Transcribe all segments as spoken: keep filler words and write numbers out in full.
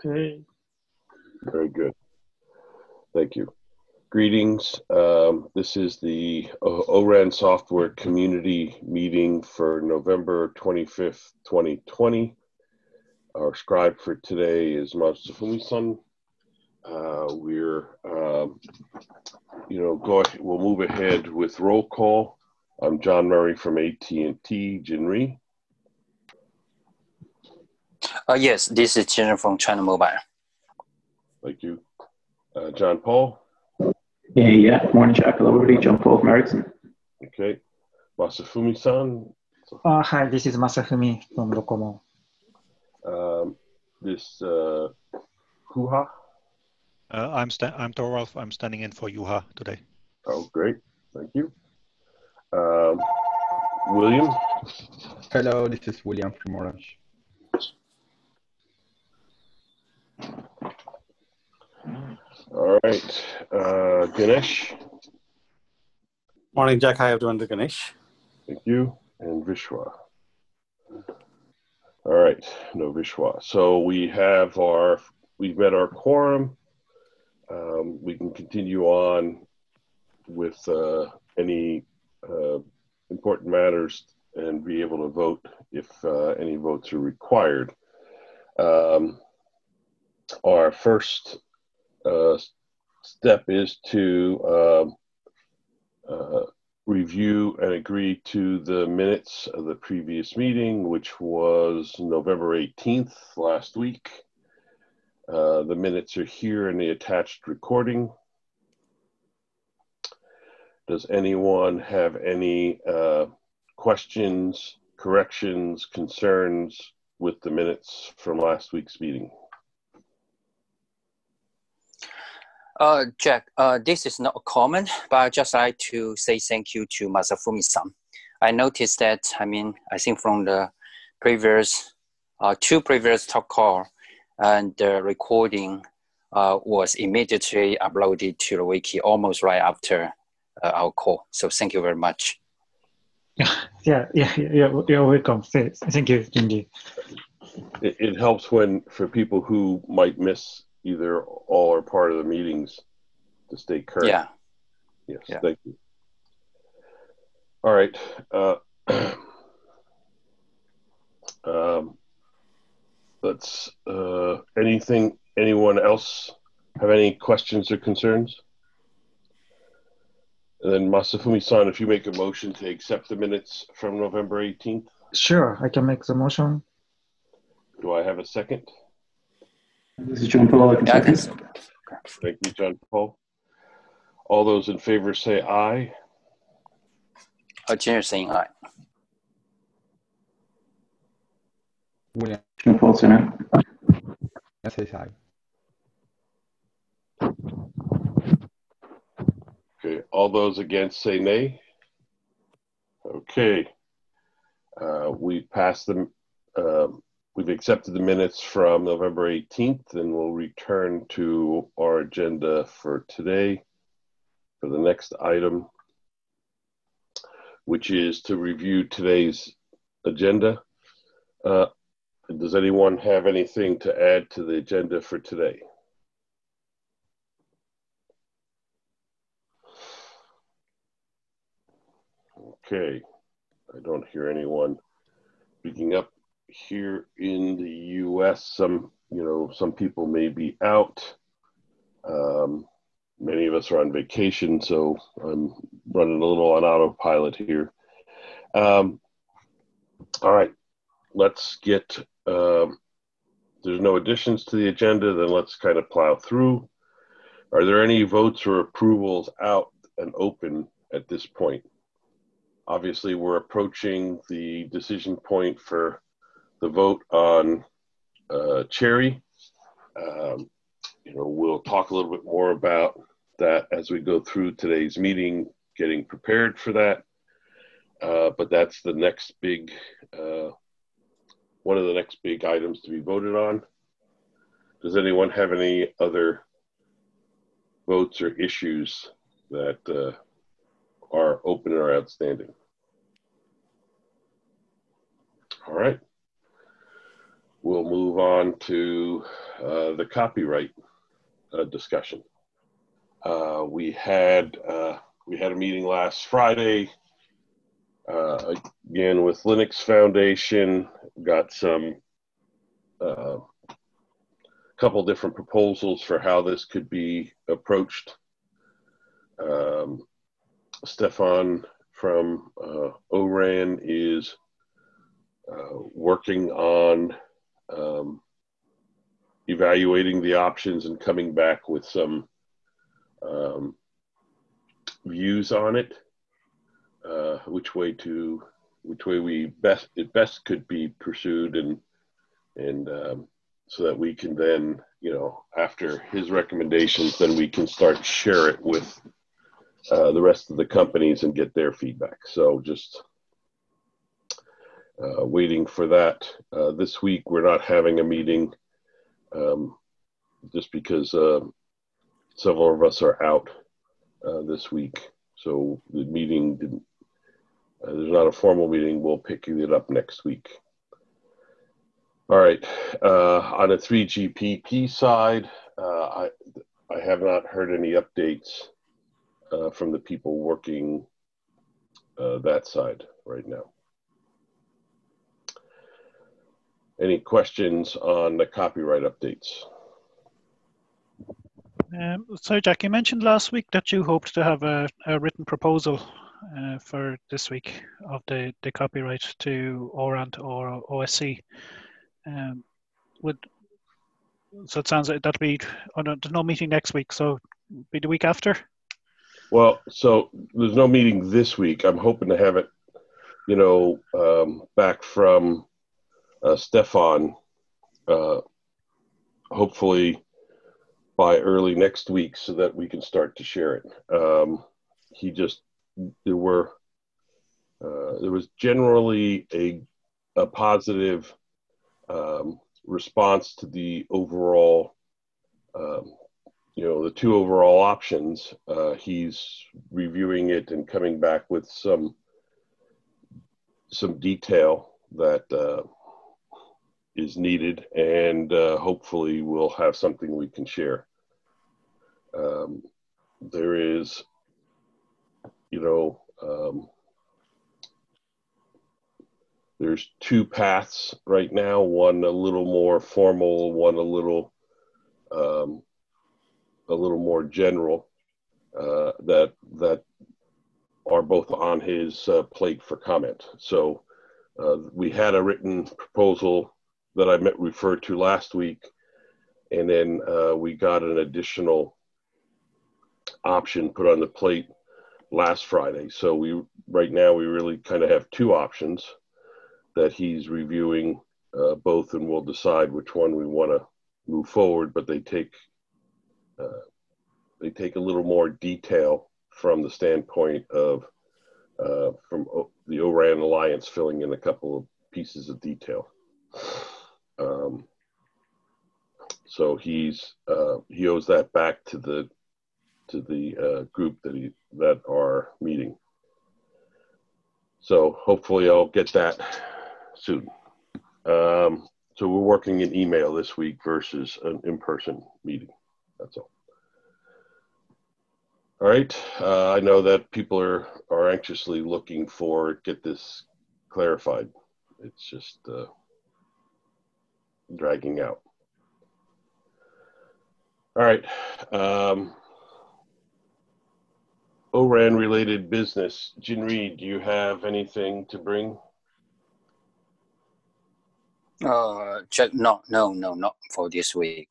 Okay. Very good. Thank you. Greetings. Um, this is the O R A N Software Community Meeting for November twenty-fifth, twenty twenty. Our scribe for today is Masafumi-san. Uh, we're, um, you know, go ahead, we'll move ahead with roll call. I'm John Murray from A T and T, Jinri. Uh, yes, this is Jinri from China Mobile. Thank you. Uh, John Paul. Yeah, yeah. Morning, Jack. Hello, everybody. John Paul from Ericsson. Okay. Masafumi-san. Uh, hi, this is Masafumi from Docomo. Um, this uh, Juha. Uh, I'm sta I'm Thorwalf. I'm standing in for Juha today. Oh, great. Thank you. Um, William. Hello, this is William from Orange. All right. Uh, Ganesh. Morning, Jack. Hi, everyone. To Ganesh. Thank you. And Vishwa. All right. No Vishwa. So we have our, we've met our quorum. Um, we can continue on with uh, any uh, important matters and be able to vote if uh, any votes are required. Um, our first uh, step is to um, uh, review and agree to the minutes of the previous meeting, which was November eighteenth, last week. Uh, the minutes are here in the attached recording. Does anyone have any uh, questions, corrections, concerns with the minutes from last week's meeting? Uh, Jack, uh, this is not common, but I'd just like to say thank you to Masafumi-san. I noticed that, I mean, I think from the previous, uh, two previous talk call, and the recording uh, was immediately uploaded to the wiki almost right after uh, our call. So thank you very much. Yeah, yeah, yeah, you're, you're welcome. Thank you, Jinri. It, it helps when, for people who might miss either all or part of the meetings, to stay current. Yeah. Yes, yeah. Thank you. All right. Uh, um, let's, uh, anything, anyone else have any questions or concerns? And then Masafumi-san, if you make a motion to accept the minutes from November eighteenth. Sure, I can make the motion. Do I have a second? This is John Paul. I can Yeah, second. Thank you, John Paul. All those in favor say aye. Uh, Jinri saying aye. William John Paul, say no. says aye. Okay, all those against say nay. Okay, uh, we passed them. Um, we've accepted the minutes from November eighteenth, and we'll return to our agenda for today for the next item, which is to review today's agenda. Uh, does anyone have anything to add to the agenda for today? Okay, I don't hear anyone speaking up. Here in the U S, some, you know, some people may be out. Um, many of us are on vacation, so I'm running a little on autopilot here. Um, all right, let's get, um, there's no additions to the agenda, then let's kind of plow through. Are there any votes or approvals out and open at this point? Obviously, we're approaching the decision point for the vote on uh, Cherry. Um, you know, we'll talk a little bit more about that as we go through today's meeting, getting prepared for that. Uh, but that's the next big, uh, one of the next big items to be voted on. Does anyone have any other votes or issues that uh, are open or outstanding? All right. we'll move on to uh, the copyright uh, discussion. Uh, we had uh, we had a meeting last Friday, uh, again with Linux Foundation. Got some uh, couple different proposals for how this could be approached. Um, Stefan from uh, O RAN is uh, working on um, evaluating the options and coming back with some um, views on it, uh, which way to, which way we best, it best could be pursued, and and um, so that we can then, you know, after his recommendations, then we can start share it with uh, the rest of the companies and get their feedback. So just uh, waiting for that. Uh, this week we're not having a meeting um, just because uh, several of us are out uh, this week. So the meeting didn't, uh, there's not a formal meeting. We'll pick it up next week. All right, uh, on the three G P P side, uh, I, I have not heard any updates uh, from the people working uh, that side right now. Any questions on the copyright updates? Um, so, Jack, you mentioned last week that you hoped to have a, a written proposal uh, for this week of the, the copyright to O RAN or O S C. Um, would so it sounds like that'll be, oh no, there's no meeting next week, so be the week after? Well, so there's no meeting this week. I'm hoping to have it, you know, um, back from uh, Stefan, uh, hopefully by early next week, so that we can start to share it. Um, he just, there were, uh, there was generally a, a positive um, response to the overall, um, you know, the two overall options. Uh, he's reviewing it and coming back with some, some detail that uh, is needed, and uh, hopefully we'll have something we can share. Um, there is, you know, um, there's two paths right now, one a little more formal, one a little, um, a little more general, uh, that, that are both on his uh, plate for comment. So uh, we had a written proposal that I met, referred to last week, and then uh, we got an additional option put on the plate last Friday. So we, right now, we really kind of have two options that he's reviewing uh, both, and we'll decide which one we want to move forward, but they take, uh, they take a little more detail from the standpoint of, uh, from o the O RAN Alliance filling in a couple of pieces of detail. Um, so he's, uh, he owes that back to the, to the uh, group that he, that are meeting. So hopefully I'll get that soon. Um, so we're working in email this week versus an in-person meeting. That's all. All right. Uh, I know that people are, are anxiously looking for, get this clarified. It's just uh, dragging out. All right. Um, O RAN related business. Jinri, do you have anything to bring? Uh, just no, no, no, not for this week.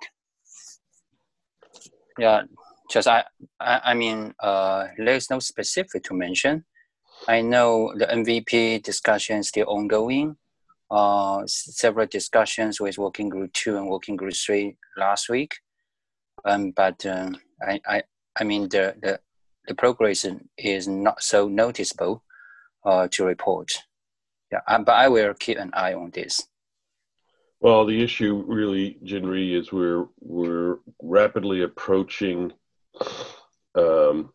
Yeah, just I, I, I mean, uh, there's no specific to mention. I know the M V P discussion is still ongoing. Uh, several discussions with Working Group Two and Working Group Three last week. Um, but um, I, I, I mean, the the the progress is not so noticeable uh, to report. Yeah, um, but I will keep an eye on this. Well, the issue really, Jinri, is we're we're rapidly approaching um,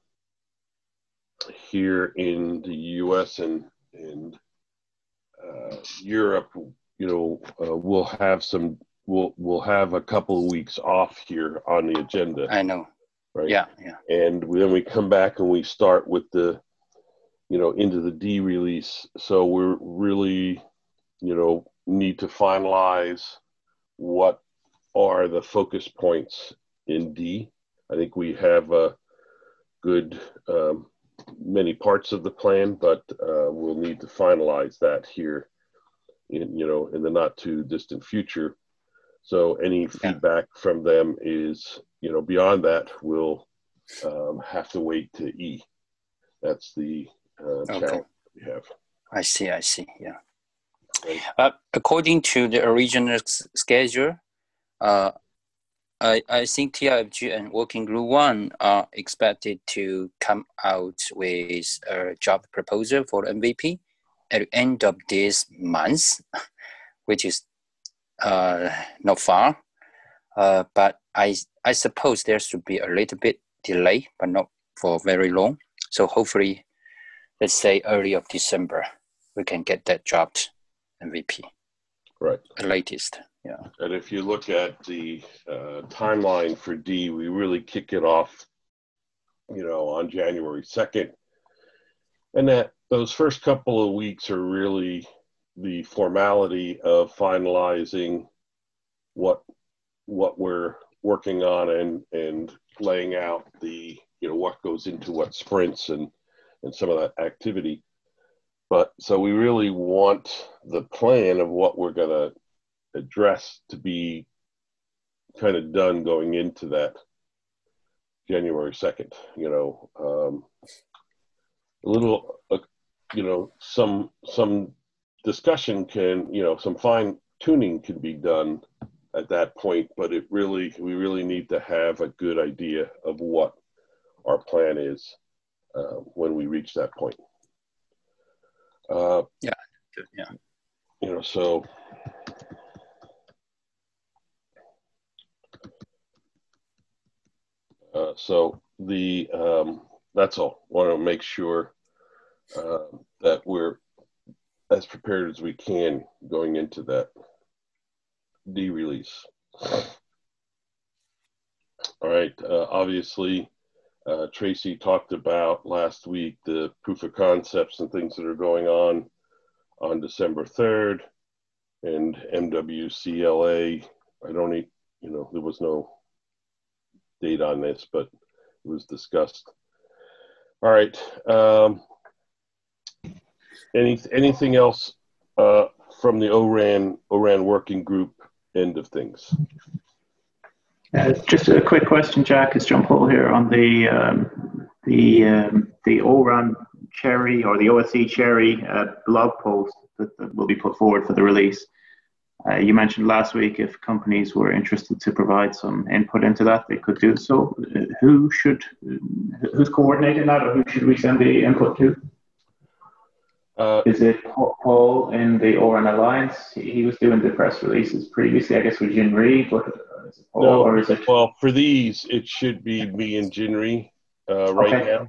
here in the U S and and uh, Europe you know, uh, we'll have some, we'll, we'll have a couple of weeks off here on the agenda. I know. Right. Yeah, yeah. And then we come back and we start with the, you know, into the D release. So we're really, you know, need to finalize what are the focus points in D. I think we have a good, um, many parts of the plan, but uh, we'll need to finalize that here in, you know, in the not too distant future. So any Yeah. feedback from them is, you know, beyond that, we'll um, have to wait to E. That's the uh, Okay. challenge we have. I see, I see, yeah. Right. Uh, according to the original s- schedule, uh, I, I think T I F G and Working Group One are expected to come out with a job proposal for M V P at the end of this month, which is uh, not far. Uh, but I I suppose there should be a little bit delay, but not for very long. So hopefully, let's say early of December, we can get that job M V P. Right. The latest, yeah. And if you look at the uh, timeline for D, we really kick it off, you know, on January second. And that those first couple of weeks are really the formality of finalizing what what we're working on and and laying out the, you know, what goes into what sprints and and some of that activity. But so we really want the plan of what we're going to address to be kind of done going into that January second. You know, um, a little, uh, you know, some some discussion can, you know, some fine tuning can be done at that point, but it really, we really need to have a good idea of what our plan is uh, when we reach that point. Uh, Yeah, yeah. You know, so uh, so the um, that's all. Want to make sure uh, that we're as prepared as we can going into that D release. All right. Uh, obviously, uh, Tracy talked about last week the proof of concepts and things that are going on on December third, and M W C L A. I don't need, you know, there was no date on this, but it was discussed. All right. Um, any anything else uh, from the O RAN O RAN working group end of things? Uh, just a quick question, Jack. It's John Paul here on the um, the um, the O RAN Cherry or the O S C Cherry uh, blog post that, that will be put forward for the release. Uh, you mentioned last week if companies were interested to provide some input into that, they could do so. Uh, who should, who's coordinating that, or who should we send the input to? Uh, Is it Paul in the O RAN Alliance? He was doing the press releases previously, I guess, with Jin Rhee, but is it Paul, no, or is it? Well, for these, it should be me and Jin Rhee uh, right Okay. now.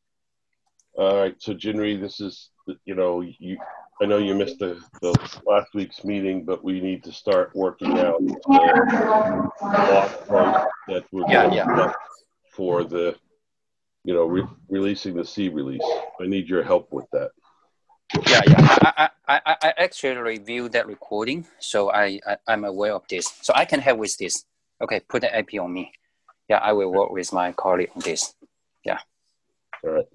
All right, so Jin Rhee, this is, you know, you. I know you missed the, the last week's meeting, but we need to start working out the blog post that we're Yeah, going to yeah. put up for the, you know, re releasing the C release. I need your help with that. Yeah, yeah. I, I, I, I actually reviewed that recording, so I, I, I'm aware of this. So I can help with this. Okay, put the A P on me. Yeah, I will work with my colleague on this. Yeah. All right.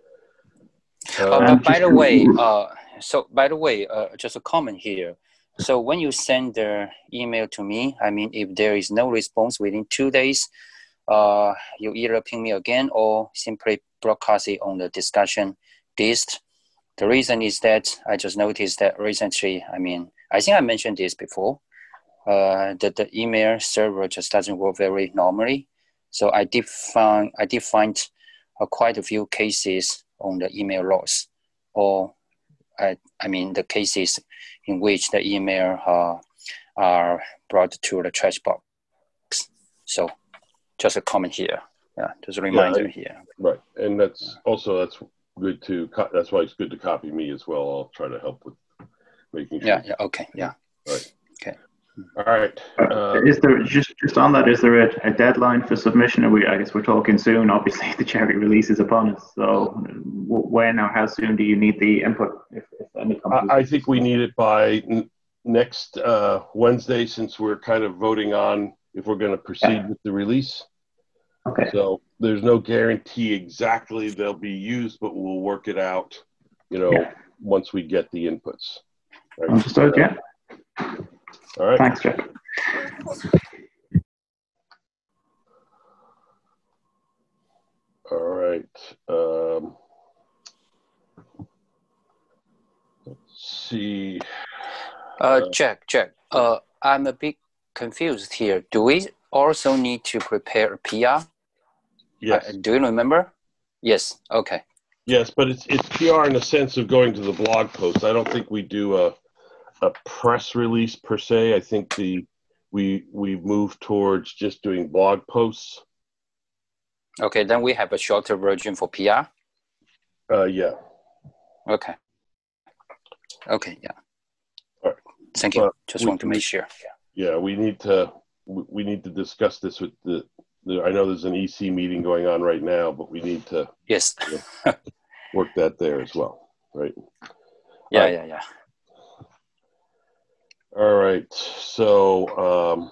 Uh, Uh, but by the way, uh, so by the way, uh, just a comment here. So when you send the email to me, I mean, if there is no response within two days, uh, you either ping me again or simply broadcast it on the discussion list. The reason is that I just noticed that recently, I mean, I think I mentioned this before, uh, that the email server just doesn't work very normally. So I did find, I did find uh, quite a few cases on the email loss, or I, I mean the cases in which the email uh, are brought to the trash box. So just a comment here. Yeah, just a reminder yeah, and, here. Right, and that's also, that's good to, that's why it's good to copy me as well. I'll try to help with making sure. Yeah, yeah, okay, yeah. Right. Okay. All right. Uh, is there just just on that? Is there a, a deadline for submission? We I guess we're talking soon. Obviously, the cherry release is upon us. So, w- when or how soon do you need the input? If, if any companies, I, I think we need it by n- next uh, Wednesday, since we're kind of voting on if we're going to proceed Yeah. with the release. Okay. So there's no guarantee exactly they'll be used, but we'll work it out, you know, Yeah. once we get the inputs. Right? Understood. So, Yeah. all right. Thanks, Jack. All right. Um, let's see. Uh, Jack, Jack. Uh, I'm a bit confused here. Do we also need to prepare a P R? Yes. Uh, do you remember? Yes. Okay. Yes, but it's it's P R in the sense of going to the blog post. I don't think we do a a press release per se. I think the we we've moved towards just doing blog posts. Okay, then we have a shorter version for P R. Uh, yeah. Okay. Okay. Yeah. All right. Thank you. But Just we- want to make sure. Yeah. Yeah, we need to we we need to discuss this with the, the. I know there's an E C meeting going on right now, but we need to Yes. work that there as well, right? Yeah. All right. Yeah. Yeah. All right. So, um,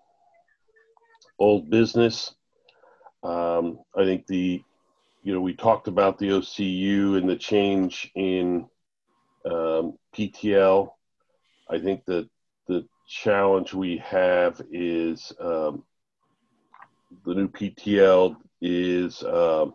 old business. Um, I think the, you know, we talked about the O C U and the change in um, P T L. I think that the challenge we have is um, the new P T L is um,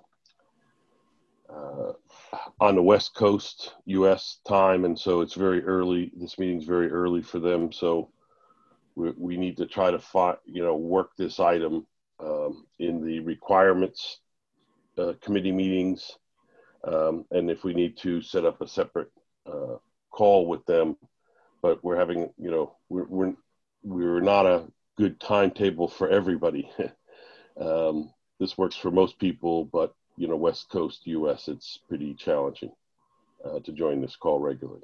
uh, on the West Coast U S time, and so it's very early. This meeting's very early for them, so we, we need to try to find, you know, work this item um, in the requirements uh, committee meetings, um, and if we need to set up a separate uh, call with them. But we're having, you know, we're we're, we're not a good timetable for everybody. um, this works for most people, but you know, West Coast U S, it's pretty challenging uh, to join this call regularly.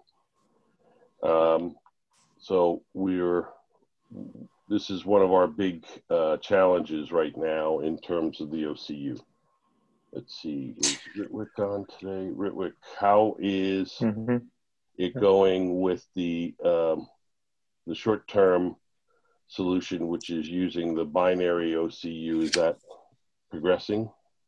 Um, so we're, this is one of our big uh, challenges right now in terms of the O C U. Let's see, is Ritwick on today? Ritwick, how is Mm-hmm. it going with the um, the short-term solution, which is using the binary O C U? Is that progressing?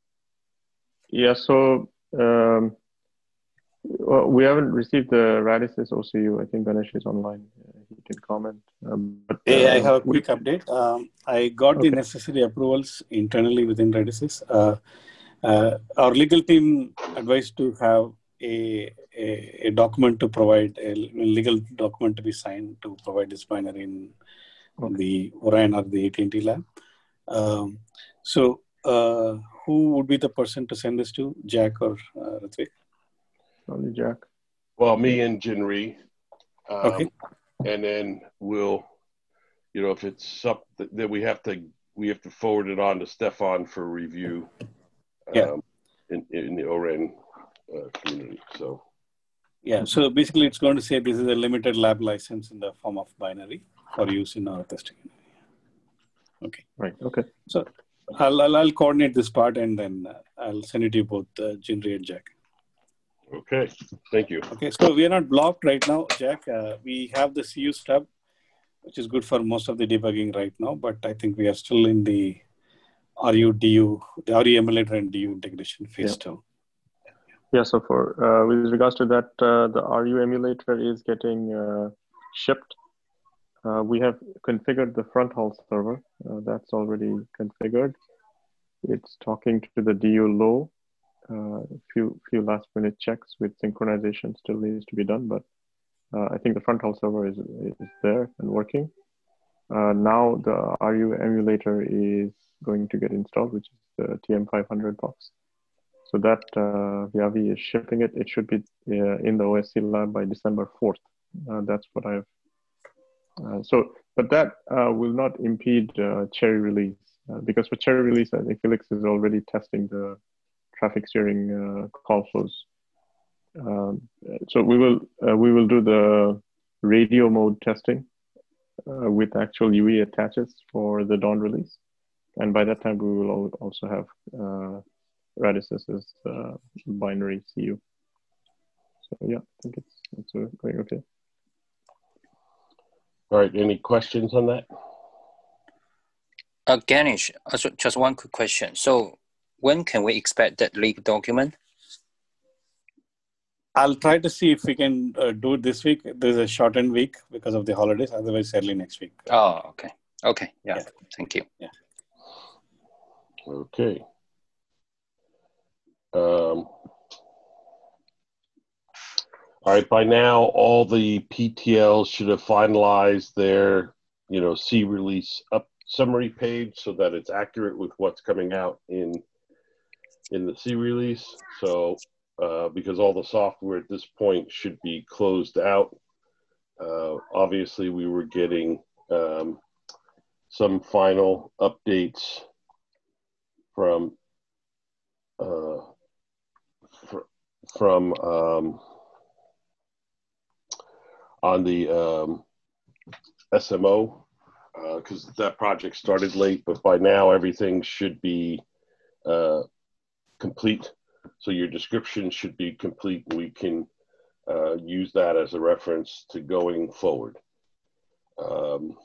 Yeah, so um, well, we haven't received the Radisys O C U. I think Ganesh is online. Uh, he can comment. Um, but, Hey, I uh, have a we- quick update. Um, I got Okay. the necessary approvals internally within Radisys. Uh, uh, our legal team advised to have a, a, a document to provide, a legal document to be signed to provide this binary in Okay. the Orion or the A T and T lab. Um, so, uh, who would be the person to send this to, Jack or uh, Ritwik? Only Jack. Well, me and Jinri, um, Okay. and then we'll, you know, if it's something that we have to, we have to forward it on to Stefan for review. Um, Yeah. in, in the O R N uh, community. So, Yeah, so basically it's going to say this is a limited lab license in the form of binary for use in our testing. Okay. Right. Okay. So I'll, I'll, I'll coordinate this part and then uh, I'll send it to you both, uh, Jinri and Jack. okay, thank you. Okay, so we are not blocked right now, Jack. Uh, we have the C U stub, which is good for most of the debugging right now, but I think we are still in the R U, D U, the R U emulator and D U integration phase Yeah. still. Yeah. So for uh, with regards to that, uh, the R U emulator is getting uh, shipped. Uh, we have configured the front haul server. Uh, that's already configured. It's talking to the D U low. A uh, few few last minute checks with synchronization still needs to be done, but uh, I think the front haul server is is there and working. Uh, now the R U emulator is going to get installed, which is the T M five hundred box. So that uh, Viavi is shipping it. It should be uh, in the O S C lab by December fourth. Uh, that's what I've. Uh, so, but that uh, will not impede uh, Cherry release uh, because for Cherry release, I think Felix is already testing the traffic steering uh, call flows. Um, so we will uh, we will do the radio mode testing uh, with actual U E attaches for the Dawn release. And by that time, we will also have uh, Radisys' uh, binary C U. So yeah, I think it's, it's going okay. All right, any questions on that? Uh, Ganesh, uh, so just one quick question. So when can we expect that leaked document? I'll try to see if we can uh, do it this week. There's a shortened week because of the holidays. Otherwise, early next week. Oh, okay. Okay, yeah, Yeah. Thank you. Yeah. Okay. Um, all right, by now, all the P T Ls should have finalized their, you know, C release up summary page so that it's accurate with what's coming out in in the C release. So, uh, because all the software at this point should be closed out. Uh, obviously, we were getting um, some final updates from uh, fr from um, on the um, S M O because uh, that project started late, but by now everything should be uh, complete. So your description should be complete. We can uh, use that as a reference to going forward. Um,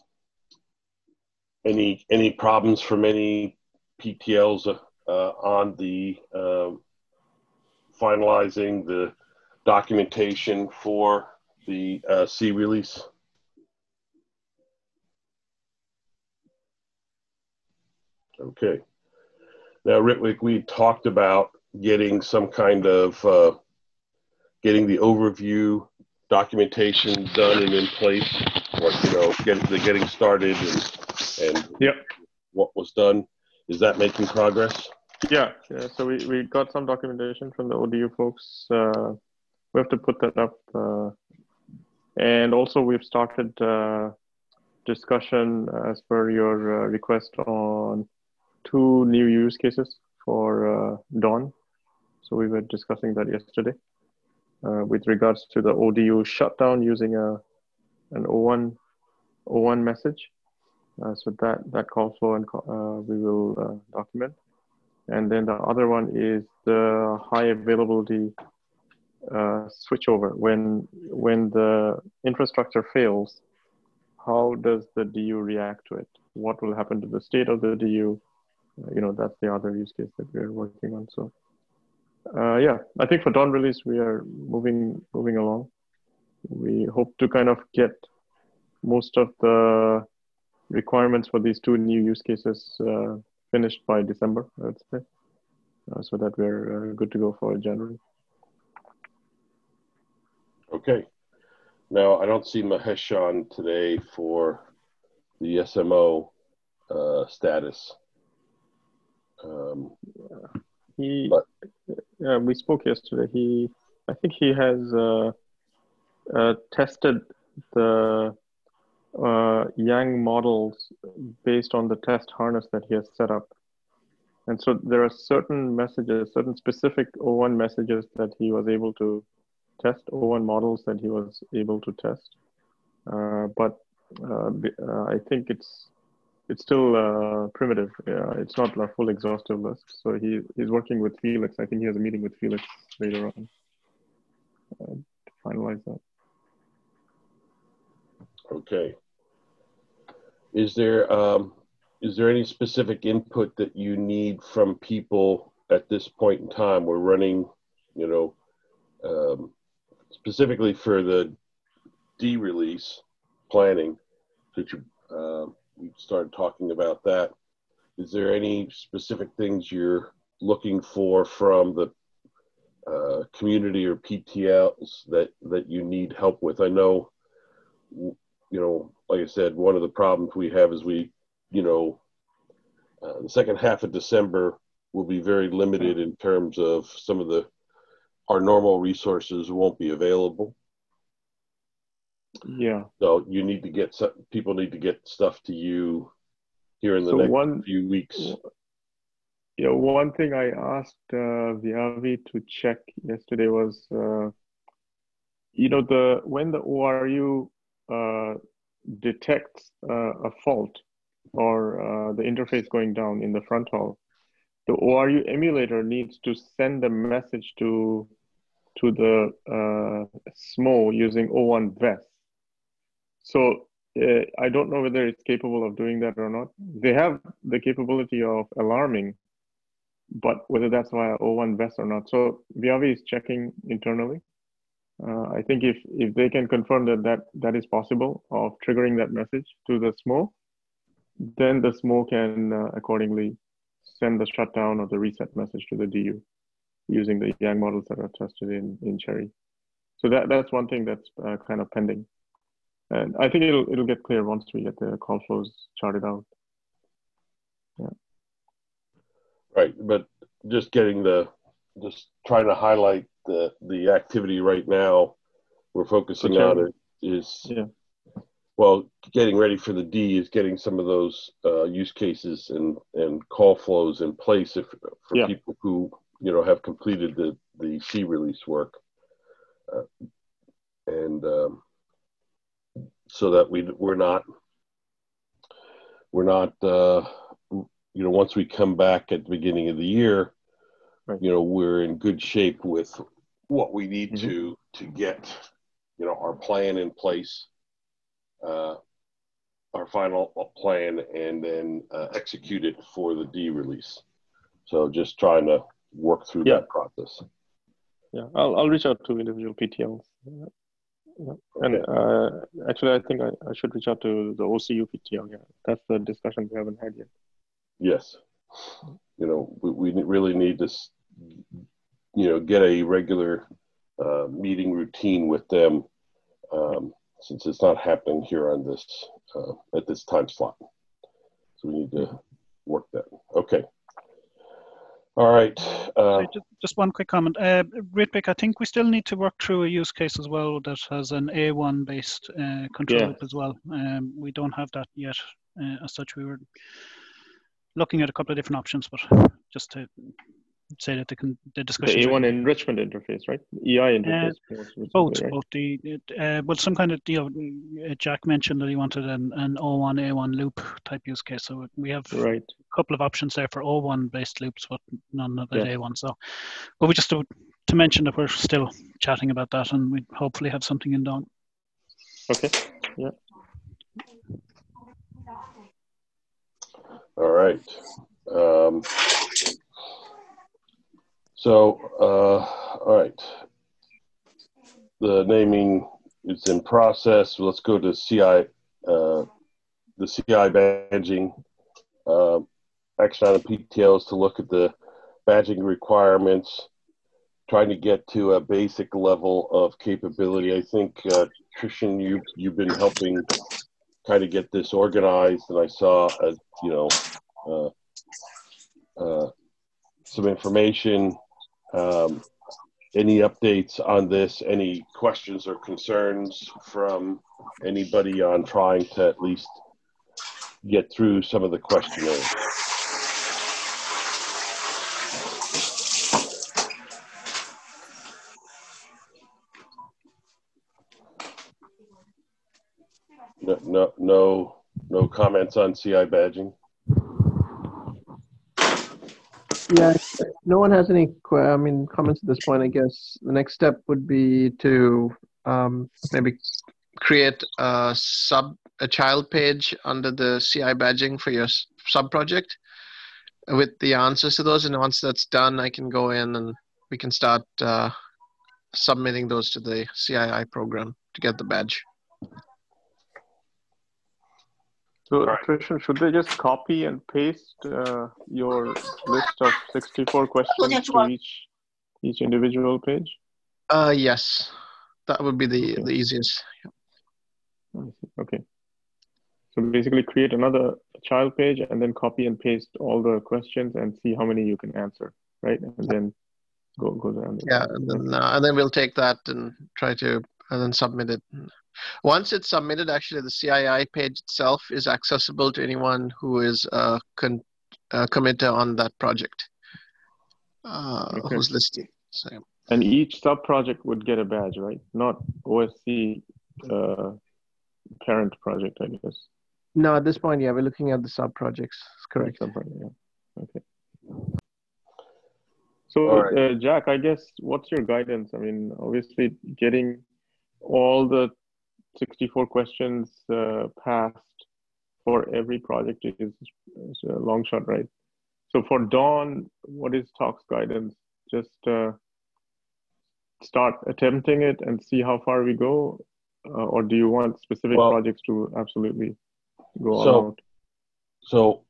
any any problems from any P T Ls uh, uh, on the uh, finalizing the documentation for the uh, C release? Okay. Now, Ritwik, we talked about getting some kind of uh, getting the overview documentation done and in place, or you know, get the getting started and and yep. what was done. Is that making progress? Yeah. Yeah. So we we got some documentation from the O D U folks. Uh, we have to put that up, uh, and also we've started uh, discussion as per your uh, request on two new use cases for uh, Dawn. So we were discussing that yesterday uh, with regards to the O D U shutdown using a an O one message. Uh, so that that call flow and uh, we will uh, document. And then the other one is the high availability uh, switchover. When when the infrastructure fails, how does the D U react to it? What will happen to the state of the D U? Uh, you know, that's the other use case that we're working on. So uh, yeah, I think for Dawn release, we are moving moving along. We hope to kind of get most of the requirements for these two new use cases uh, finished by December, I would say, uh, so that we're uh, good to go for January. Okay. Now, I don't see Mahesh on today for the S M O uh, status. Um, he, but, yeah, we spoke yesterday. He, I think he has uh, uh, tested the uh, Yang models based on the test harness that he has set up. And so there are certain messages, certain specific O one messages that he was able to test, O one models that he was able to test. Uh, but uh, uh, I think it's it's still uh, primitive. Yeah, it's not a full exhaustive list. So he, he's working with Felix. I think he has a meeting with Felix later on uh, to finalize that. Okay. Is there um, is there any specific input that you need from people at this point in time? We're running, you know, um, specifically for the D-release planning, that you, uh, we started talking about that. Is there any specific things you're looking for from the uh, community or P T Ls that, that you need help with? I know, you know, like I said, one of the problems we have is we, you know, uh, the second half of December will be very limited in terms of some of the, our normal resources won't be available. Yeah. So you need to get some, people need to get stuff to you here in the so next one, few weeks. Yeah, one thing I asked uh, Viavi to check yesterday was, uh, you know, the when the O R U uh, detects uh, a fault or uh, the interface going down in the front hall, the O R U emulator needs to send a message to to the uh, S M O using O one V E S. So uh, I don't know whether it's capable of doing that or not. They have the capability of alarming, but whether that's via O one V E S or not. So Viavi is checking internally. Uh, I think if, if they can confirm that, that that is possible of triggering that message to the S M O, then the S M O can uh, accordingly send the shutdown or the reset message to the D U using the Yang models that are tested in, in Cherry. So that, that's one thing that's uh, kind of pending. And I think it'll, it'll get clear once we get the call flows charted out. Yeah. Right, but just getting the, just trying to highlight the, the activity right now we're focusing Okay. on it is, yeah. well, getting ready for the D is getting some of those uh, use cases and, and call flows in place if, for Yeah. people who, you know, have completed the, the C release work. Uh, and um, so that we, we're not, we're not, uh, you know, once we come back at the beginning of the year, right. you know, we're in good shape with what we need mm-hmm. to, to get, you know, our plan in place, uh, our final plan, and then uh, execute it for the D release. So just trying to work through yeah. that process. Yeah, I'll, I'll reach out to individual P T Ls. Yeah. Yeah. Okay. And uh, actually, I think I, I should reach out to the O C U P T L. Yeah, that's the discussion we haven't had yet. Yes. You know, we, we really need to, you know, get a regular uh, meeting routine with them um, since it's not happening here on this, uh, at this time slot. So we need to work that. Okay. All right. Uh, just, just one quick comment. Uh, Ritwik, I think we still need to work through a use case as well that has an A one based uh, control yeah. loop as well. Um, we don't have that yet. Uh, as such, we were looking at a couple of different options, but just to say that the, the discussion. The A one enrichment interface, right? E I interface. Uh, both, right? both the, uh, well, some kind of, you know, Jack mentioned that he wanted an, an O one A one loop type use case. So we have right. a couple of options there for O one based loops, but none of the yes. A one. So, but we just to, to mention that we're still chatting about that, and we hopefully have something in done. Okay. Yeah. All right. Um, so, uh, all right. The naming is in process. Let's go to C I, uh, the C I badging. Uh, action on the P T Ls to look at the badging requirements, trying to get to a basic level of capability. I think, uh, Trishan, you, you've been helping kind of get this organized, and I saw, uh, you know, uh, uh, some information. Um, any updates on this? Any questions or concerns from anybody on trying to at least get through some of the questionnaire? No, no, no, no comments on C I badging. Yeah, no one has any, I mean, comments at this point. I guess the next step would be to um, maybe create a sub, a child page under the C I badging for your sub project with the answers to those. And once that's done, I can go in and we can start uh, submitting those to the C I I program to get the badge. So, right. Trishan, should they just copy and paste uh, your list of sixty-four questions to each each individual page? Uh, yes, that would be the okay. the easiest. Yeah. Okay. So basically, create another child page and then copy and paste all the questions and see how many you can answer, right? And then go go down. Yeah, and then uh, and then we'll take that and try to and then submit it. Once it's submitted, actually, the C I I page itself is accessible to anyone who is a con uh, committer on that project, uh, okay. who's listed. So. And each sub-project would get a badge, right? Not O S C uh, parent project, I guess. No, at this point, yeah, we're looking at the sub projects. Correct. Yeah. Okay. So, All right. uh, Jack, I guess what's your guidance? I mean, obviously, getting all the sixty-four questions uh, passed for every project is, is a long shot, right? So, for Dawn, what is Talk's guidance? Just uh, start attempting it and see how far we go, uh, or do you want specific Well, projects to absolutely go all so, out? so,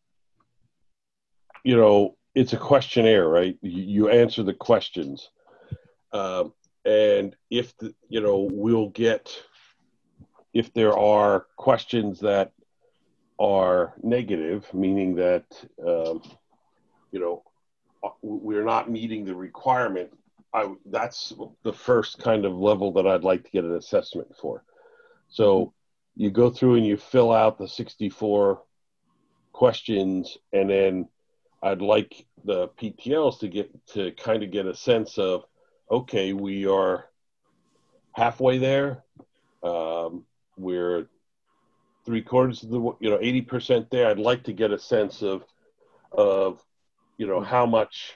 you know, it's a questionnaire, right? You, you answer the questions. Um, and if, the, you know, we'll get, if there are questions that are negative, meaning that, um, you know, we're not meeting the requirement, I, that's the first kind of level that I'd like to get an assessment for. So you go through and you fill out the sixty-four questions, and then I'd like the P T Ls to get to kind of get a sense of, okay, we are halfway there. Um, we're three quarters of the, you know, eighty percent there. I'd like to get a sense of, of, you know, how much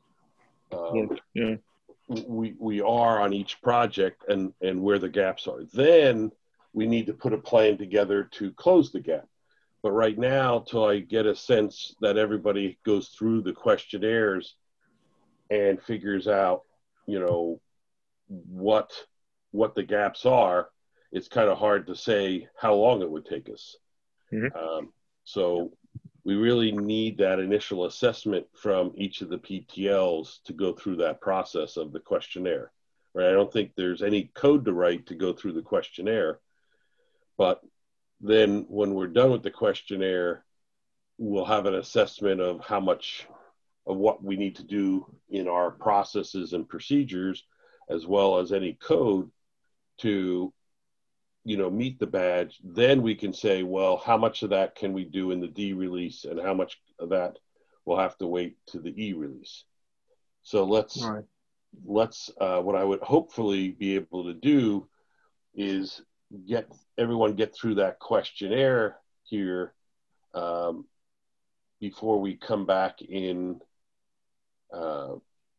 um, yeah. we we are on each project and and where the gaps are. Then we need to put a plan together to close the gap. But right now, till I get a sense that everybody goes through the questionnaires and figures out, you know, what what the gaps are, it's kind of hard to say how long it would take us. Mm-hmm. Um, so we really need that initial assessment from each of the P T Ls to go through that process of the questionnaire. Right? I don't think there's any code to write to go through the questionnaire, but then when we're done with the questionnaire, we'll have an assessment of how much of what we need to do in our processes and procedures, as well as any code to, you know, meet the badge. Then we can say, well, how much of that can we do in the D release, and how much of that will have to wait to the E release. So let's, All right. let's, uh, what I would hopefully be able to do is get everyone get through that questionnaire here um, before we come back in uh,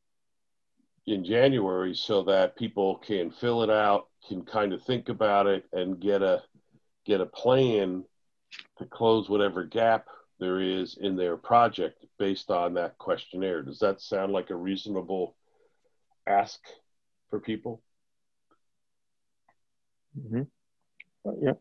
in January, so that people can fill it out, can kind of think about it, and get a get a plan to close whatever gap there is in their project based on that questionnaire. Does that sound like a reasonable ask for people? Mm-hmm. Uh, yeah.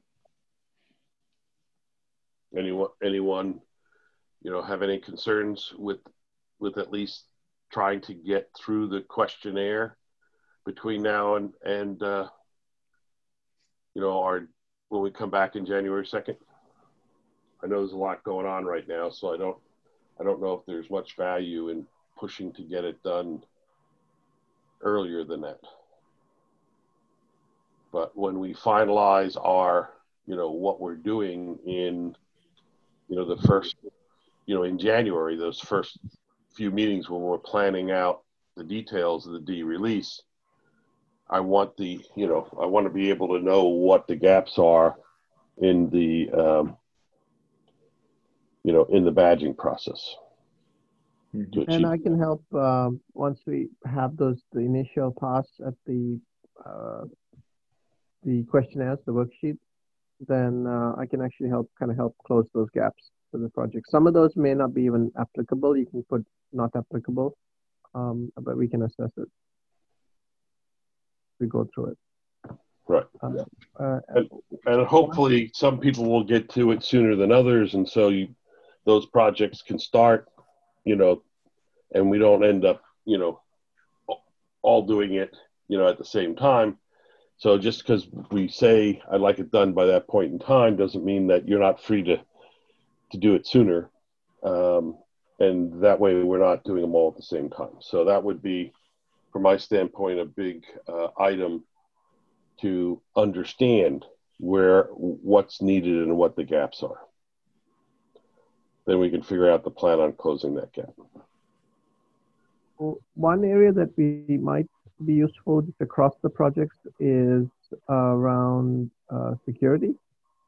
Anyone, anyone, you know, have any concerns with, with at least trying to get through the questionnaire between now and, and uh, you know, our, when we come back in January second? I know there's a lot going on right now, so I don't, I don't know if there's much value in pushing to get it done earlier than that. But when we finalize our, you know, what we're doing in, you know, the first, you know, in January, those first few meetings when we're planning out the details of the D release, I want the, you know, I want to be able to know what the gaps are in the, um, you know, in the badging process. Mm-hmm. And I can help um, once we have those, the initial pass at the, uh, the questionnaires, the worksheet, then uh, I can actually help kind of help close those gaps for the project. Some of those may not be even applicable. You can put not applicable, um, but we can assess it. We go through it. Right. Uh, uh, and, and hopefully some people will get to it sooner than others. And so you, those projects can start, you know, and we don't end up, you know, all doing it, you know, at the same time. So just because we say I'd like it done by that point in time doesn't mean that you're not free to to do it sooner. Um, and that way we're not doing them all at the same time. So that would be, from my standpoint, a big uh, item to understand where what's needed and what the gaps are. Then we can figure out the plan on closing that gap. One area that we might be useful just across the projects is uh, around uh, security.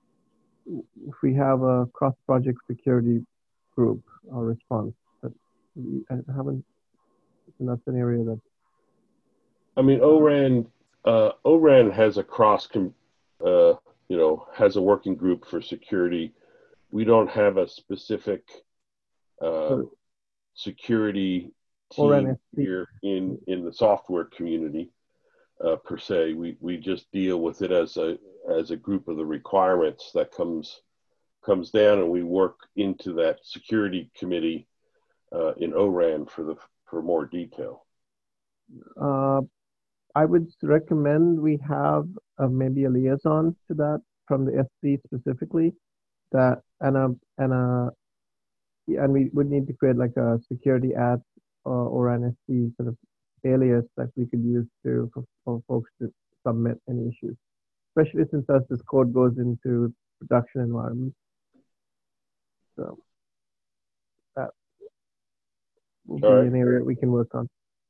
if we have a cross-project security group or response, but we I haven't. And that's an area that. I mean, O RAN uh, O RAN has a cross, uh, you know, has a working group for security. We don't have a specific uh, security team here in in the software community uh, per se. We we just deal with it as a as a group of the requirements that comes comes down, and we work into that security committee uh, in O RAN for the for more detail. Uh, I would recommend we have uh, maybe a liaison to that from the S C specifically, that and a and a and we would need to create like a security at uh, or an S C sort of alias that we could use to for, for folks to submit any issues, especially since as this code goes into production environments. So that will be right. an area we can work on.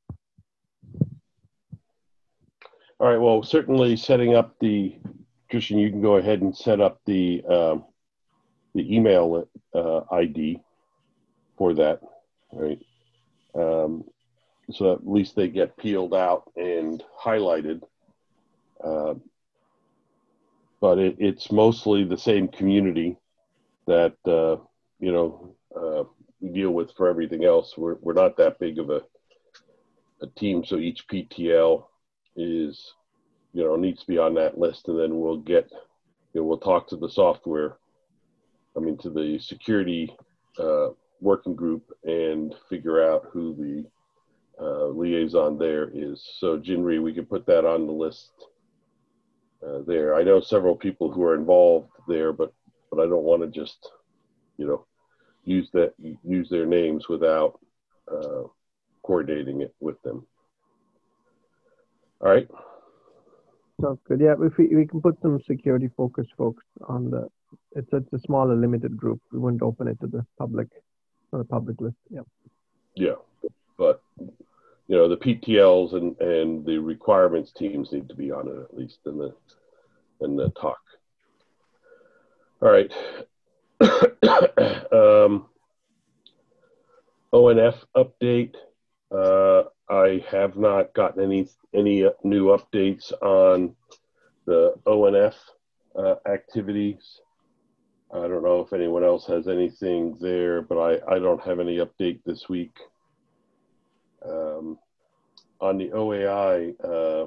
All right. Well, certainly setting up the Christian, you can go ahead and set up the um, the email uh, I D for that, right? Um, so at least they get peeled out and highlighted. Uh, but it, it's mostly the same community that uh, you know uh, we deal with for everything else. We're we're not that big of a a team, so each P T L is, you know, needs to be on that list, and then we'll get, you know, we'll talk to the software, I mean, to the security uh, working group and figure out who the uh, liaison there is. So Jinri, we can put that on the list uh, there. I know several people who are involved there, but but I don't want to just, you know, use that use their names without uh, coordinating it with them. All right. Sounds good. Yeah, if we, we can put some security focused folks on the, it's, it's a smaller limited group. We wouldn't open it to the public, on the public list. Yeah. Yeah, but you know, the P T Ls and, and the requirements teams need to be on it at least in the in the talk. All right. um, O N F update. Uh, I have not gotten any any new updates on the O N F uh, activities. I don't know if anyone else has anything there, but I, I don't have any update this week. Um, on the O A I, uh,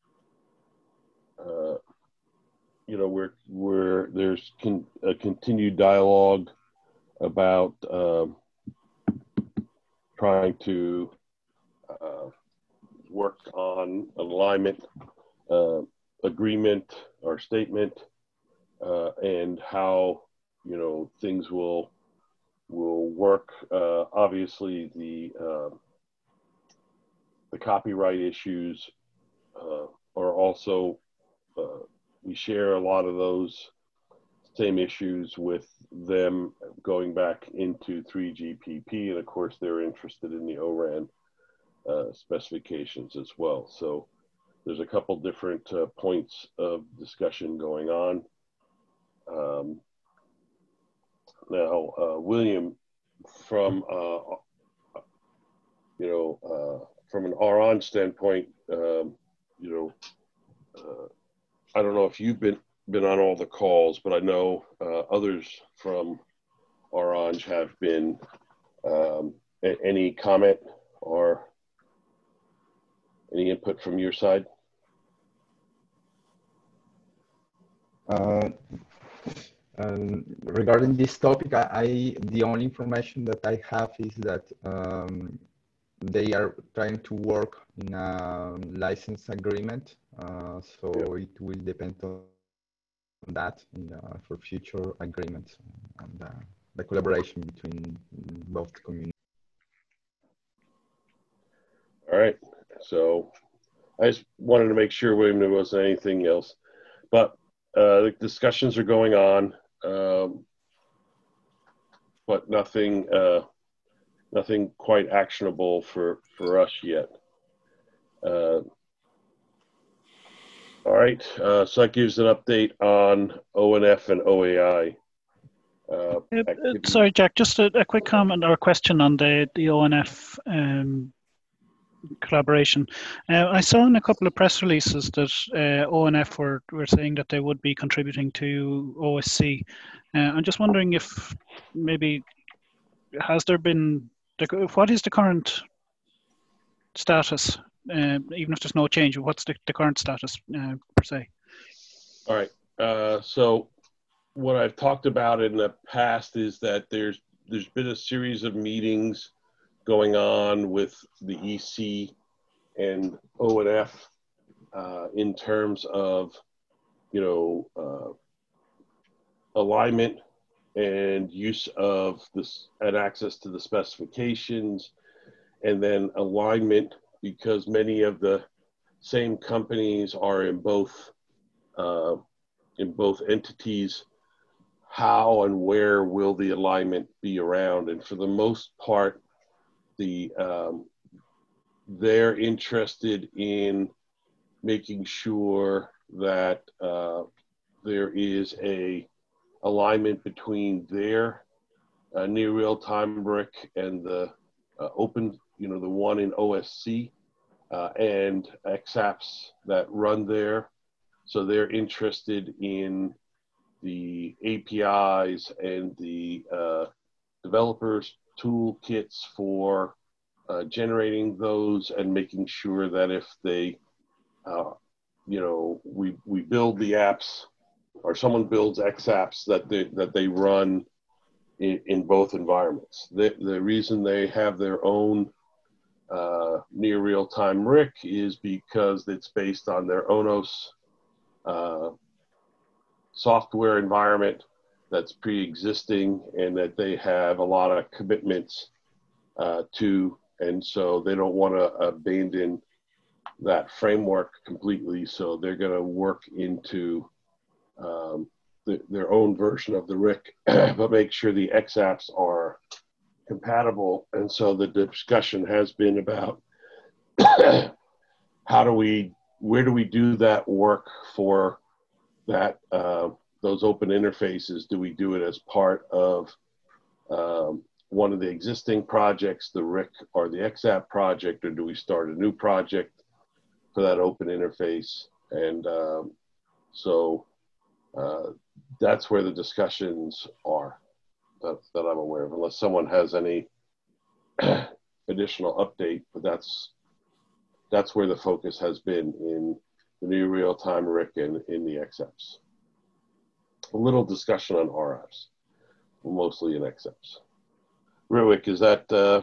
uh, you know, we're we're there's con, a continued dialogue about um, trying to uh, work on alignment uh, agreement or statement uh, and how, you know, things will will work. Uh, obviously, the uh, the copyright issues uh, are also uh, we share a lot of those same issues with them going back into three G P P, and of course they're interested in the O RAN uh, specifications as well. So there's a couple different uh, points of discussion going on. Um, now, uh, William, from uh, you know, uh, from an R O N standpoint, um, you know, uh, I don't know if you've been been on all the calls, but I know uh, others from R O N have been. Um, any comment or any input from your side? Uh, um, regarding this topic, I, I the only information that I have is that um, they are trying to work in a license agreement, uh, so yeah. It will depend on that in, uh, for future agreements and uh, the collaboration between both communities. All right, so I just wanted to make sure, William, there wasn't anything else, but uh, the discussions are going on, um, but nothing, uh, nothing quite actionable for for us yet. Uh, All right, uh, so that gives an update on O N F and O A I. Uh, Uh, uh, activity. sorry, Jack, just a, a quick comment or a question on the, the O N F um, collaboration. Uh, I saw in a couple of press releases that uh, O N F were, were saying that they would be contributing to O S C. Uh, I'm just wondering if maybe, has there been, the, what is the current status? Uh, even if there's no change, what's the, the current status uh, per se? All right, uh, so what I've talked about in the past is that there's there's been a series of meetings going on with the E C and O N F uh, in terms of, you know, uh, alignment and use of this and access to the specifications, and then alignment because many of the same companies are in both uh, in both entities. How and where will the alignment be around? And for the most part, the um, they're interested in making sure that uh, there is a alignment between their uh, near real-time R I C and the uh, open, you know, the one in O S C uh, and X apps that run there. So they're interested in the A P Is and the uh, developers toolkits for uh, generating those and making sure that if they, uh, you know, we, we build the apps or someone builds X apps that they, that they run in, in both environments. The, the reason they have their own uh, near real-time R I C is because it's based on their O N O S uh, software environment that's pre-existing and that they have a lot of commitments uh, to, and so they don't want to abandon that framework completely. So they're going to work into um, the, their own version of the R I C, but make sure the X apps are compatible. And so the discussion has been about how do we, where do we do that work for that, uh, those open interfaces? Do we do it as part of um, one of the existing projects, the R I C or the X app project, or do we start a new project for that open interface? And um, so uh, that's where the discussions are that, that I'm aware of, unless someone has any additional update, but that's that's where the focus has been in the new real-time R I C and in the X apps. A little discussion on R apps, mostly in X apps. Riwik, is that uh,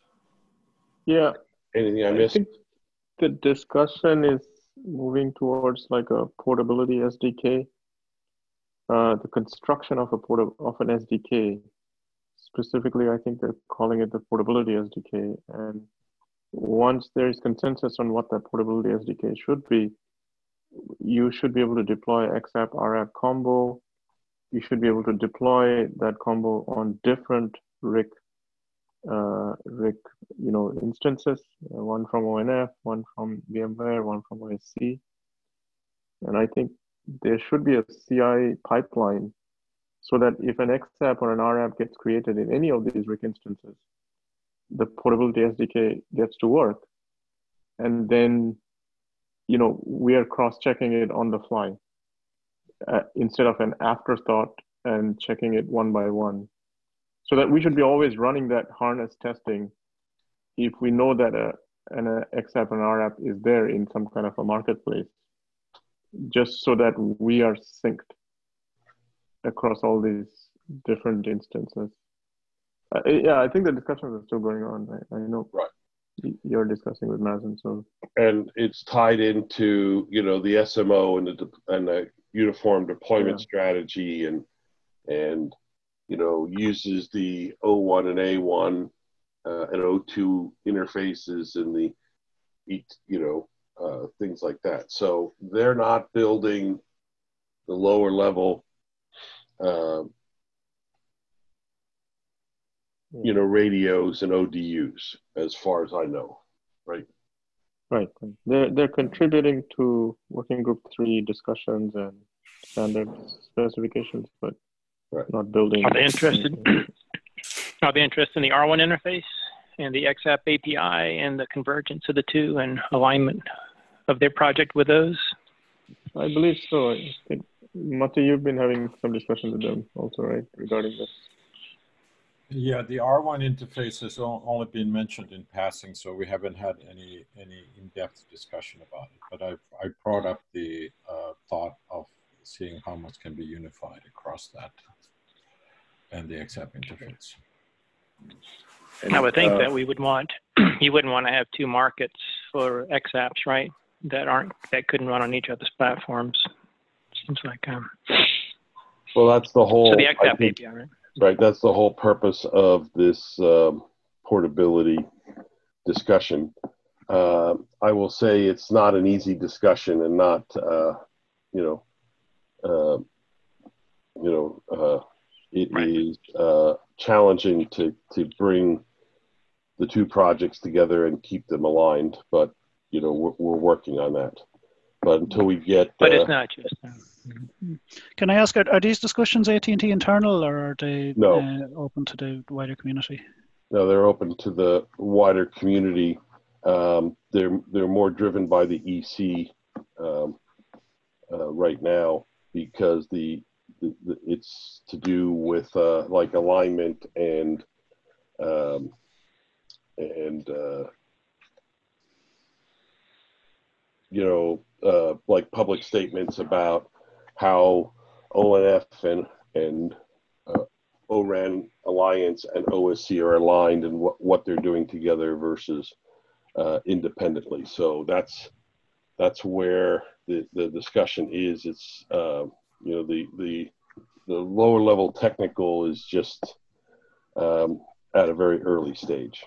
yeah, anything I missed? I think the discussion is moving towards like a portability S D K. Uh, the construction of a port of an S D K, specifically, I think they're calling it the portability S D K. And once there is consensus on what that portability S D K should be, you should be able to deploy X app R app combo. You should be able to deploy that combo on different R I C, uh, R I C, you know, instances. Uh, one from O N F, one from VMware, one from O S C. And I think there should be a C I pipeline so that if an X app or an R app gets created in any of these R I C instances, the portability S D K gets to work. And then, you know, we are cross-checking it on the fly uh, instead of an afterthought and checking it one by one. So that we should be always running that harness testing if we know that a, an a X app and R app is there in some kind of a marketplace, just so that we are synced across all these different instances. Uh, yeah, I think the discussions are still going on. I, I know Right. You're discussing with Mazen, so. And it's tied into, you know, the S M O and the and the uniform deployment Yeah. strategy, and and you know, uses the O one and A one uh, and O two interfaces and the, you know, uh, things like that. So they're not building the lower level, uh, you know, radios and O D Us, as far as I know, right? Right. They're they're contributing to working group three discussions and standard specifications, but right. not building. Are they interested? Are they interested in the R one interface and the X A P A P I and the convergence of the two and alignment of their project with those? I believe so. I think, Matti, you've been having some discussion with them also, right, regarding this? Yeah, the R one interface has only been mentioned in passing, so we haven't had any any in-depth discussion about it. But I've I brought up the uh, thought of seeing how much can be unified across that and the X A P interface. And, I would think uh, that we would want you wouldn't want to have two markets for X A Ps, right? That aren't that couldn't run on each other's platforms. Seems like um. Well, that's the whole. So the X A P A P I, right? Right, that's the whole purpose of this um, portability discussion. Uh, I will say it's not an easy discussion, and not, uh, you know, uh, you know, uh, it right. is uh, challenging to to bring the two projects together and keep them aligned. But you know, we're, we're working on that. But until we get, but uh, it's not just. Uh, Can I ask, are, are these discussions A T and T internal, or are they no. uh, open to the wider community? No, they're open to the wider community. Um, they're they're more driven by the E C um, uh, right now because the, the, the it's to do with uh, like alignment and um, and uh, you know uh, like public statements about how O N F and and uh, O RAN Alliance and O S C are aligned and what, what they're doing together versus uh, independently. So that's that's where the, the discussion is. It's uh, you know the the the lower level technical is just um, at a very early stage.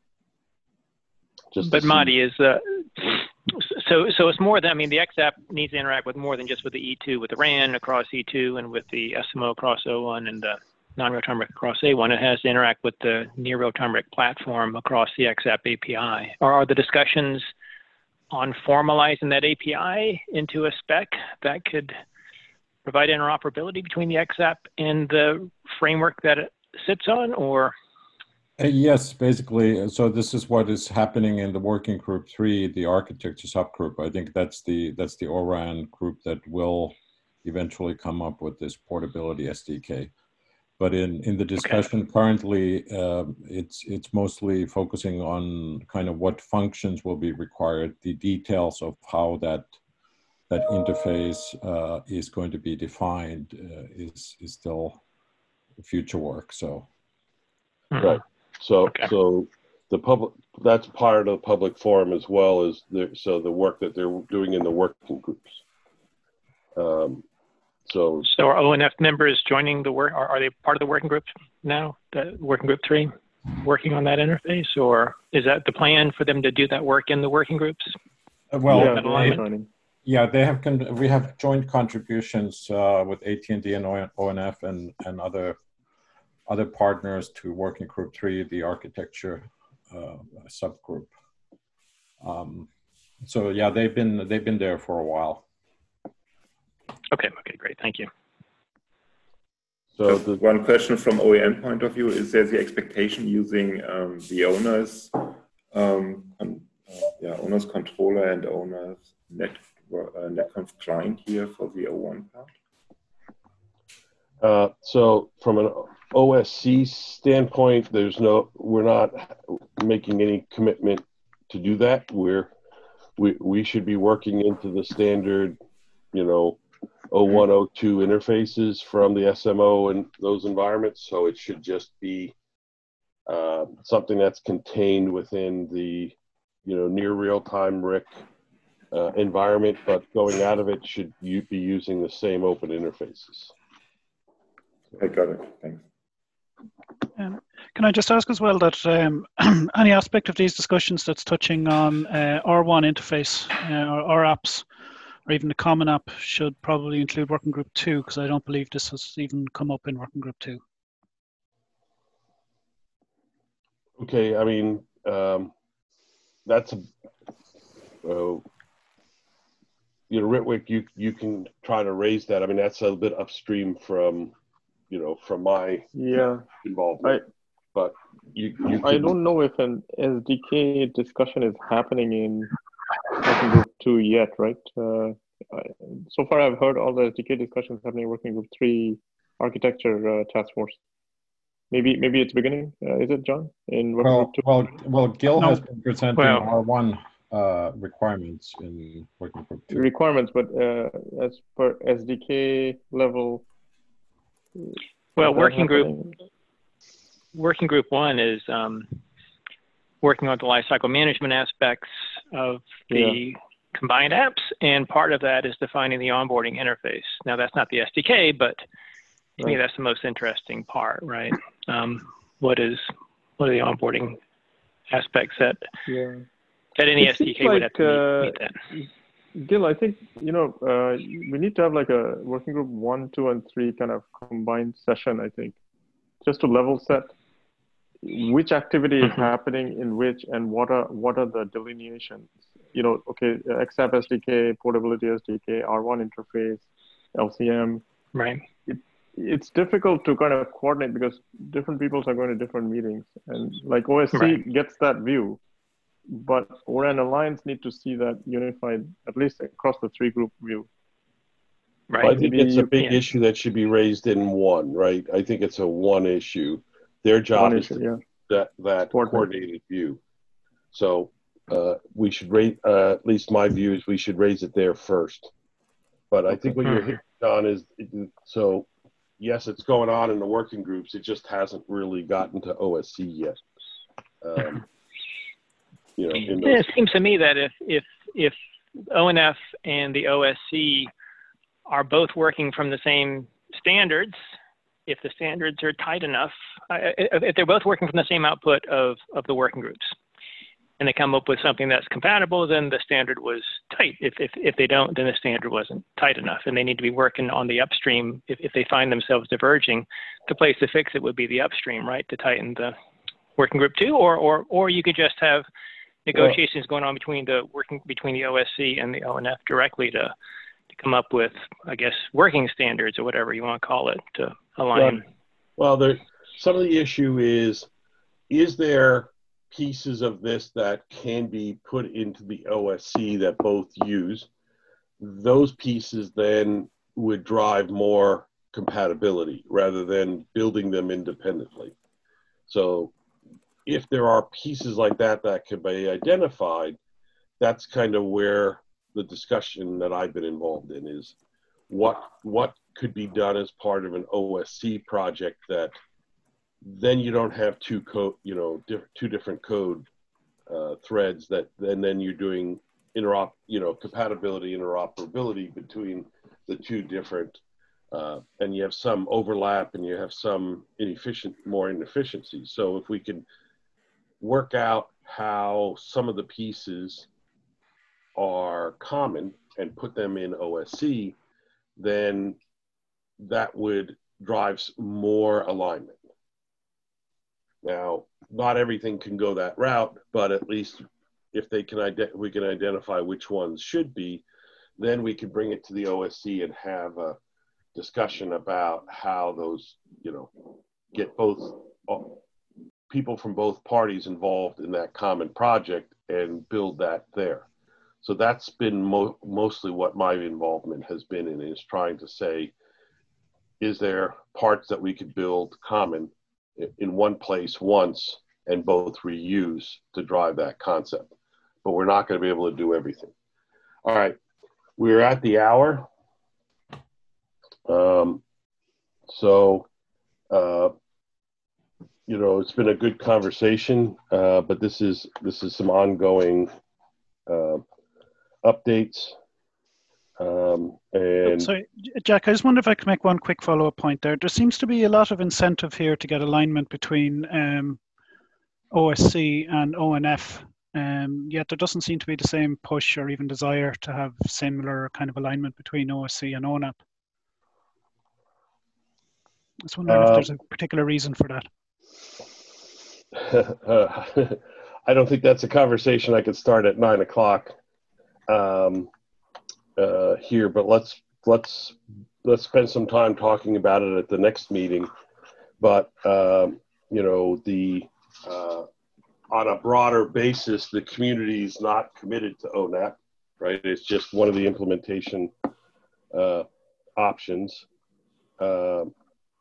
Just but Matti is uh, so so it's more than I mean the X A P needs to interact with more than just with the E two, with the RAN across E two and with the S M O across O one and the non-real-time rec across A one. It has to interact with the near real-time rec platform across the X A P A P I. Or are the discussions on formalizing that A P I into a spec that could provide interoperability between the X A P and the framework that it sits on, or? Uh, yes, basically. So this is what is happening in the working group three, the architecture subgroup. I think that's the that's the O RAN group that will eventually come up with this portability S D K. But in, in the discussion okay. currently, uh, it's it's mostly focusing on kind of what functions will be required. The details of how that that interface uh, is going to be defined uh, is is still future work. So right. So okay. so the public that's part of the public forum as well as the so the work that they're doing in the working groups. Um, So, so are O N F members joining the work? Are, are they part of the working group now, the working group three, working on that interface? Or is that the plan for them to do that work in the working groups? Uh, well, yeah, they, yeah, they have. Con we have joint contributions uh, with A T and T and O N F and and other other partners to working group three, the architecture uh, subgroup. Um, so yeah, they've been they've been there for a while. Okay, okay, great, thank you. So the one question from O E M point of view, is there the expectation using um, the owner's um, um, uh, yeah, owner's controller and owner's net, uh, netconf client here for the O one part? Uh, so from an O S C standpoint, there's no, we're not making any commitment to do that. We're, we, we should be working into the standard, you know, O one, O two interfaces from the S M O and those environments. So it should just be uh, something that's contained within the, you know, near real-time R I C uh, environment, but going out of it should you be using the same open interfaces. I got it, thanks. Um, can I just ask as well that um, any aspect of these discussions that's touching on uh, R one interface uh, or R apps, or even the common app, should probably include working group two, because I don't believe this has even come up in working group two. Okay, I mean, um, that's a, uh, you know, Ritwik, you you can try to raise that. I mean, that's a bit upstream from, you know, from my Yeah, involvement. I but you, you I could, don't know if an S D K discussion is happening in working group two yet, right? Uh, I, so far, I've heard all the S D K discussions happening in working group three architecture uh, task force. Maybe maybe it's beginning. Uh, is it, John? In working Well, group two? well, well, Gil No. has been presenting Well- R one uh, requirements in working group two. Requirements, but uh, as per S D K level. Well, is that working group happening? working group one is um, working on the lifecycle management aspects of the combined apps, and part of that is defining the onboarding interface. Now, that's not the S D K, but to me, Right. that's the most interesting part, right? Um, what is what are the onboarding aspects that Yeah. that any It S D K seems would like, have to meet, uh, meet that? Gil, I think, you know, uh, we need to have like a working group one, two, and three kind of combined session, I think, just to level set which activity is Mhm. happening in which and what are what are the delineations. You know, okay, X A P S D K, Portability S D K, R one interface, L C M. Right. It, it's difficult to kind of coordinate because different peoples are going to different meetings. And like O S C Right. gets that view, but O R A N Alliance need to see that unified, at least across the three group view. Right. I think Maybe it's a you- big Yeah. issue that should be raised in one, right? I think it's a one issue. Their job One is issue, to yeah. that that Coordinate. coordinated view. So uh, we should rate. Uh, at least my view is we should raise it there first. But I think what you're Mhm. hitting on is so. Yes, it's going on in the working groups. It just hasn't really gotten to O S C yet. Um, you know, in Yeah, those, it seems to me that if if if O N F and the O S C are both working from the same standards, if the standards are tight enough, I- if if they're both working from the same output of of the working groups, and they come up with something that's compatible, then the standard was tight. If if if they don't, then the standard wasn't tight enough, and they need to be working on the upstream. If if they find themselves diverging, the place to fix it would be the upstream, right? To tighten the working group too, or or or you could just have negotiations going on between the working between the O S C and the O N F directly to, to come up with, I guess, working standards or whatever you want to call it to align. well, there. Some of the issue is: is there pieces of this that can be put into the O S C that both use? Those pieces then would drive more compatibility rather than building them independently. So if there are pieces like that that can be identified, that's kind of where the discussion that I've been involved in is what what could be done as part of an O S C project that then you don't have two code, you know, diff, two different code uh, threads that and then you're doing interop, you know, compatibility, interoperability between the two different, uh, and you have some overlap and you have some inefficient, more inefficiencies. So if we can work out how some of the pieces are common and put them in O S C, then that would drive more alignment. Now, not everything can go that route, but at least if they can ide- we can identify which ones should be, then we can bring it to the O S C and have a discussion about how those, you know, get both uh, people from both parties involved in that common project and build that there. So that's been mo- mostly what my involvement has been in, is trying to say, is there parts that we could build common in one place once and both reuse to drive that concept? But we're not going to be able to do everything. All right, we're at the hour. Um, so, uh, you know, it's been a good conversation, uh, but this is this is some ongoing uh, updates. Um, and Sorry, Jack, I just wonder if I could make one quick follow-up point there. There seems to be a lot of incentive here to get alignment between um, O S C and O N F, um, yet there doesn't seem to be the same push or even desire to have similar kind of alignment between O S C and O N A P. I was wondering uh, if there's a particular reason for that. I don't think that's a conversation I could start at nine o'clock. um, uh, here, but let's let's let's spend some time talking about it at the next meeting. But um, you know, the uh, on a broader basis, the community is not committed to O NAP, right? It's just one of the implementation uh, options. Um,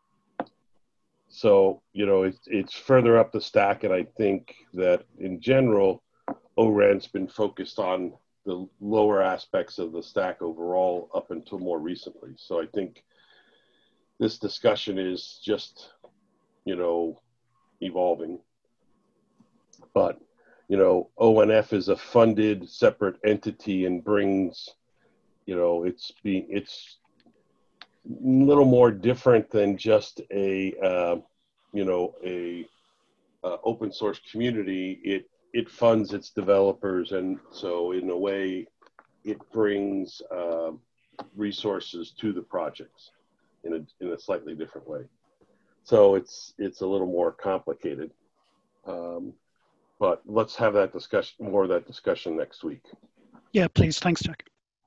so you know, it's it's further up the stack, and I think that in general, O RAN's been focused on the lower aspects of the stack overall up until more recently. So I think this discussion is just, you know, evolving. But, you know, O N F is a funded separate entity and brings, you know, it's being, it's a little more different than just a, uh, you know, a uh, open source community. It it funds its developers, and so in a way it brings uh, resources to the projects in a in a slightly different way. So it's it's a little more complicated, um, but let's have that discussion, more of that discussion next week. Yeah, please. Thanks, Jack.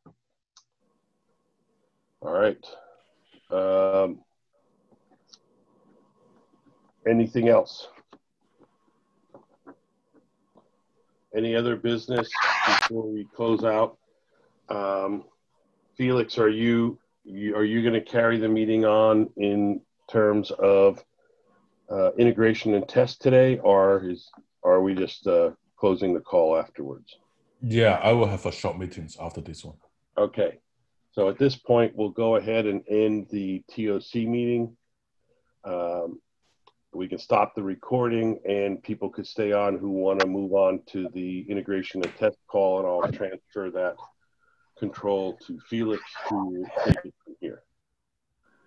All right. Um, anything else? Any other business before we close out? Um, Felix, are you, you are you going to carry the meeting on in terms of uh, integration and test today, or is are we just uh, closing the call afterwards? Yeah, I will have a short meetings after this one. Okay. So at this point, we'll go ahead and end the T O C meeting. Um, we can stop the recording, and people could stay on who want to move on to the integration and test call, and I'll transfer that control to Felix to take it